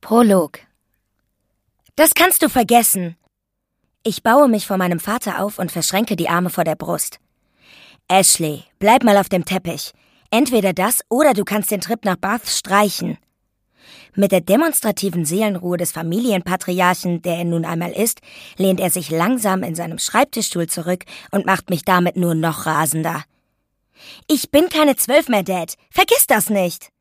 Prolog. Das kannst du vergessen. Ich baue mich vor meinem Vater auf und verschränke die Arme vor der Brust. Ashley, bleib mal auf dem Teppich. Entweder das oder du kannst den Trip nach Bath streichen. Mit der demonstrativen Seelenruhe des Familienpatriarchen, der er nun einmal ist, lehnt er sich langsam in seinem Schreibtischstuhl zurück und macht mich damit nur noch rasender. Ich bin keine 12 mehr, Dad. Vergiss das nicht.